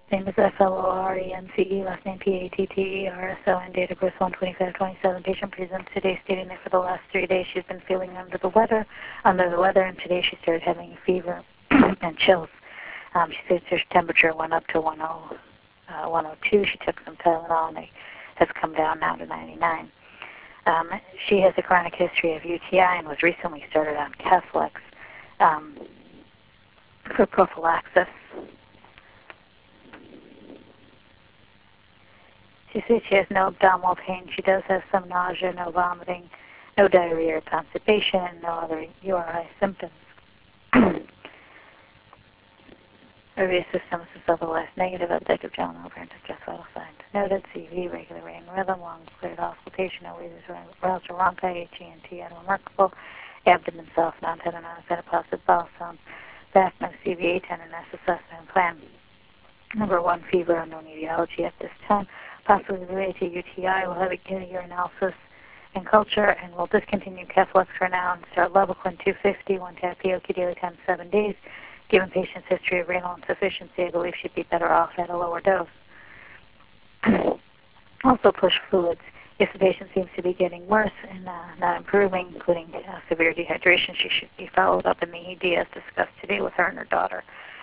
Name is FLORENCE, last name PATTERSON, date of birth 1/25/27. Patient presents today stating that for the last 3 days she's been feeling under the weather, and today she started having a fever and chills. She says her temperature went up to 102. She took some Tylenol and it has come down now to 99. She has a chronic history of UTI and was recently started on Keflex for prophylaxis. She says she has no abdominal pain. She does have some nausea, no vomiting, no diarrhea or constipation, and no other URI symptoms. Her immune system is otherwise negative, objective general apparent distress vital signs. Noted, CV, regular rain rhythm, long cleared auscultation, no wheezes, arousal bronchi, HENT, unremarkable, abdomen soft, non-tendinous, positive bowel sounds, back, no CVA, tenderness, assessment plan. Number 1, fever, unknown etiology at this time, possibly related to UTI. We'll have a urinalysis and culture, and we'll discontinue Keflex for now and start Levaquin 250, 1 tapioca daily times 7 days. Given patient's history of renal insufficiency, I believe she'd be better off at a lower dose. Also push fluids. If the patient seems to be getting worse and not improving, including severe dehydration, she should be followed up in the ED as discussed today with her and her daughter.